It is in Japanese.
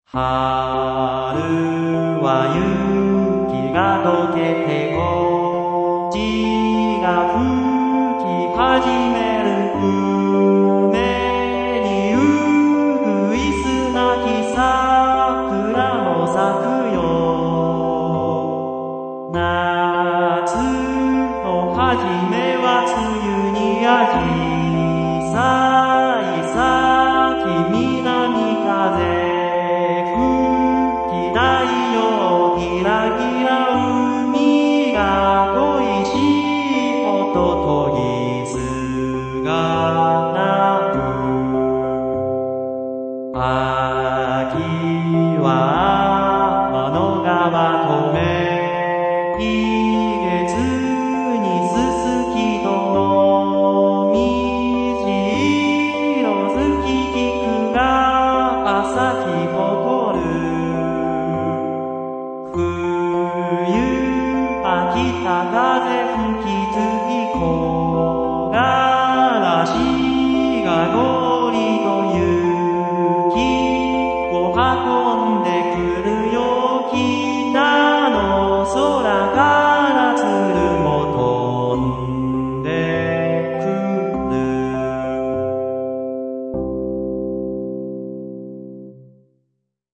春は雪が溶けてこっちが吹き始める梅にうぐいすなき桜も咲くよ夏の初めは梅雨にやじさいさき南風太陽ギラギラ海が恋しいこととぎすがなく秋は天の川止め季月にすすきとのみじ色づき菊が朝日誇る冬秋田風吹きつ